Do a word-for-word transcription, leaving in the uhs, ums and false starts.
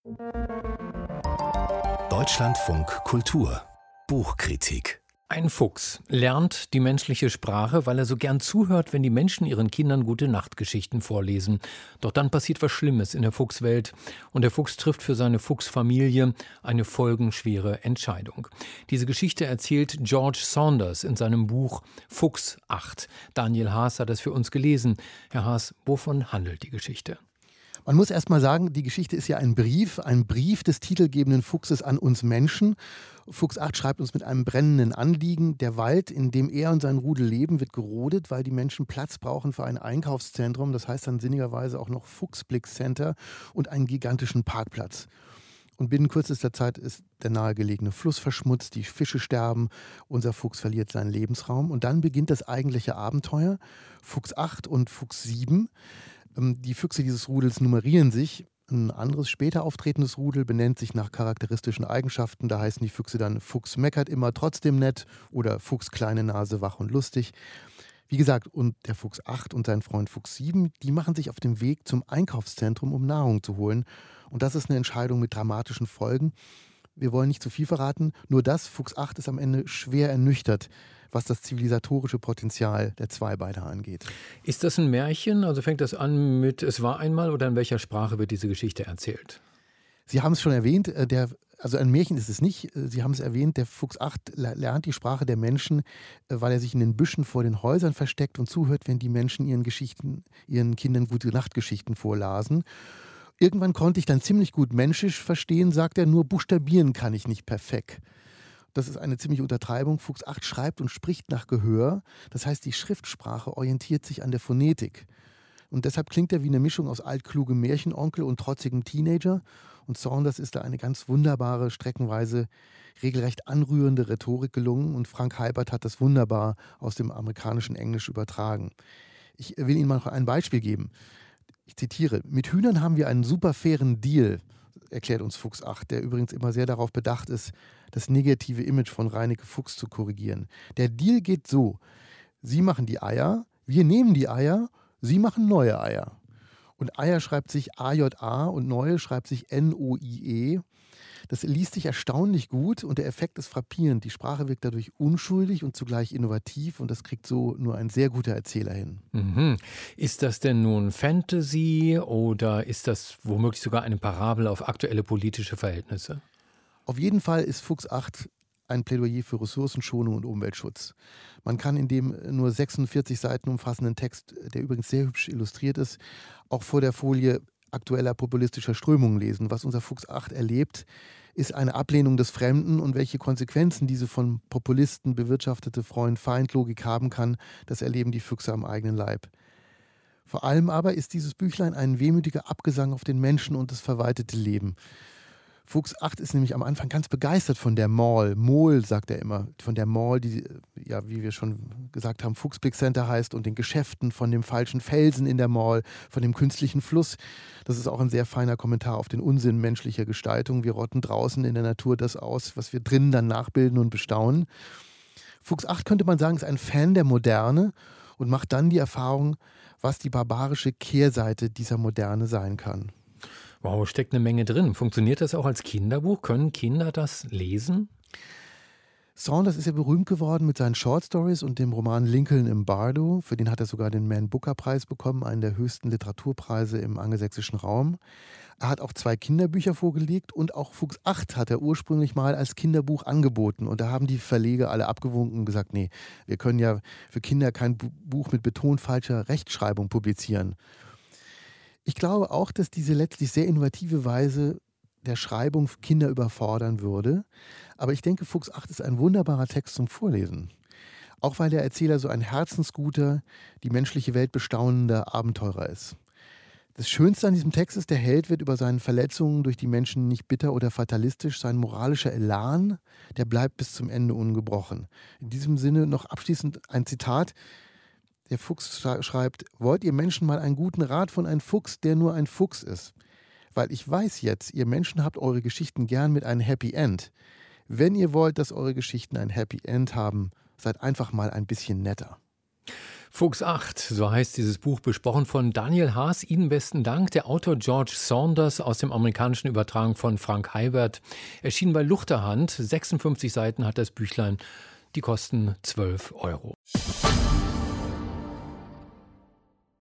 Deutschlandfunk Kultur Buchkritik. Ein Fuchs lernt die menschliche Sprache, weil er so gern zuhört, wenn die Menschen ihren Kindern gute Nachtgeschichten vorlesen. Doch dann passiert was Schlimmes in der Fuchswelt und der Fuchs trifft für seine Fuchsfamilie eine folgenschwere Entscheidung. Diese Geschichte erzählt George Saunders in seinem Buch Fuchs acht. Daniel Haas hat es für uns gelesen. Herr Haas, wovon handelt die Geschichte? Man muss erst mal sagen, die Geschichte ist ja ein Brief, ein Brief des titelgebenden Fuchses an uns Menschen. Fuchs acht schreibt uns mit einem brennenden Anliegen. Der Wald, in dem er und sein Rudel leben, wird gerodet, weil die Menschen Platz brauchen für ein Einkaufszentrum. Das heißt dann sinnigerweise auch noch Fuchsblick-Center und einen gigantischen Parkplatz. Und binnen kürzester Zeit ist der nahegelegene Fluss verschmutzt, die Fische sterben, unser Fuchs verliert seinen Lebensraum. Und dann beginnt das eigentliche Abenteuer. Fuchs acht und Fuchs sieben. Die Füchse dieses Rudels nummerieren sich. Ein anderes später auftretendes Rudel benennt sich nach charakteristischen Eigenschaften. Da heißen die Füchse dann Fuchs meckert immer trotzdem nett oder Fuchs kleine Nase wach und lustig. Wie gesagt, und der Fuchs acht und sein Freund Fuchs sieben, die machen sich auf den Weg zum Einkaufszentrum, um Nahrung zu holen. Und das ist eine Entscheidung mit dramatischen Folgen. Wir wollen nicht zu viel verraten, nur das, Fuchs acht ist am Ende schwer ernüchtert, was das zivilisatorische Potenzial der Zweibeiner angeht. Ist das ein Märchen? Also fängt das an mit Es war einmal oder in welcher Sprache wird diese Geschichte erzählt? Sie haben es schon erwähnt, der, also ein Märchen ist es nicht. Sie haben es erwähnt, der Fuchs acht lernt die Sprache der Menschen, weil er sich in den Büschen vor den Häusern versteckt und zuhört, wenn die Menschen ihren Geschichten, ihren Kindern gute Nachtgeschichten vorlasen. Irgendwann konnte ich dann ziemlich gut Menschisch verstehen, sagt er, nur buchstabieren kann ich nicht perfekt. Das ist eine ziemliche Untertreibung. Fuchs acht schreibt und spricht nach Gehör. Das heißt, die Schriftsprache orientiert sich an der Phonetik. Und deshalb klingt er wie eine Mischung aus altklugem Märchenonkel und trotzigem Teenager. Und Saunders ist da eine ganz wunderbare, streckenweise regelrecht anrührende Rhetorik gelungen. Und Frank Heibert hat das wunderbar aus dem amerikanischen Englisch übertragen. Ich will Ihnen mal noch ein Beispiel geben. Ich zitiere: Mit Hühnern haben wir einen super fairen Deal, erklärt uns Fuchs acht, der übrigens immer sehr darauf bedacht ist, das negative Image von Reineke Fuchs zu korrigieren. Der Deal geht so: Sie machen die Eier, wir nehmen die Eier, Sie machen neue Eier. Und Eier schreibt sich A J A und neue schreibt sich N O I E. Das liest sich erstaunlich gut und der Effekt ist frappierend. Die Sprache wirkt dadurch unschuldig und zugleich innovativ und das kriegt so nur ein sehr guter Erzähler hin. Mhm. Ist das denn nun Fantasy oder ist das womöglich sogar eine Parabel auf aktuelle politische Verhältnisse? Auf jeden Fall ist Fuchs acht ein Plädoyer für Ressourcenschonung und Umweltschutz. Man kann in dem nur sechsundvierzig Seiten umfassenden Text, der übrigens sehr hübsch illustriert ist, auch vor der Folie aktueller populistischer Strömungen lesen. Was unser Fuchs acht erlebt, ist eine Ablehnung des Fremden und welche Konsequenzen diese von Populisten bewirtschaftete Freund-Feind-Logik haben kann, das erleben die Füchse am eigenen Leib. Vor allem aber ist dieses Büchlein ein wehmütiger Abgesang auf den Menschen und das verwaltete Leben. Fuchs acht ist nämlich am Anfang ganz begeistert von der Mall. Mall, sagt er immer, von der Mall, die, ja, wie wir schon gesagt haben, Fuchsblick Center heißt, und den Geschäften, von dem falschen Felsen in der Mall, von dem künstlichen Fluss. Das ist auch ein sehr feiner Kommentar auf den Unsinn menschlicher Gestaltung. Wir rotten draußen in der Natur das aus, was wir drinnen dann nachbilden und bestaunen. Fuchs acht, könnte man sagen, ist ein Fan der Moderne und macht dann die Erfahrung, was die barbarische Kehrseite dieser Moderne sein kann. Wow, steckt eine Menge drin. Funktioniert das auch als Kinderbuch? Können Kinder das lesen? Saunders ist ja berühmt geworden mit seinen Short Stories und dem Roman Lincoln im Bardo. Für den hat er sogar den Man Booker Preis bekommen, einen der höchsten Literaturpreise im angelsächsischen Raum. Er hat auch zwei Kinderbücher vorgelegt und auch Fuchs acht hat er ursprünglich mal als Kinderbuch angeboten. Und da haben die Verleger alle abgewunken und gesagt, nee, wir können ja für Kinder kein Buch mit betont falscher Rechtschreibung publizieren. Ich glaube auch, dass diese letztlich sehr innovative Weise der Schreibung Kinder überfordern würde. Aber ich denke, Fuchs acht ist ein wunderbarer Text zum Vorlesen. Auch weil der Erzähler so ein herzensguter, die menschliche Welt bestaunender Abenteurer ist. Das Schönste an diesem Text ist, der Held wird über seine Verletzungen durch die Menschen nicht bitter oder fatalistisch. Sein moralischer Elan, der bleibt bis zum Ende ungebrochen. In diesem Sinne noch abschließend ein Zitat. Der Fuchs schreibt: Wollt ihr Menschen mal einen guten Rat von einem Fuchs, der nur ein Fuchs ist? Weil ich weiß jetzt, ihr Menschen habt eure Geschichten gern mit einem Happy End. Wenn ihr wollt, dass eure Geschichten ein Happy End haben, seid einfach mal ein bisschen netter. Fuchs acht, so heißt dieses Buch, besprochen von Daniel Haas. Ihnen besten Dank. Der Autor George Saunders aus dem amerikanischen Übertragung von Frank Heiberth. Erschienen bei Luchterhand. sechsundfünfzig Seiten hat das Büchlein. Die kosten zwölf Euro.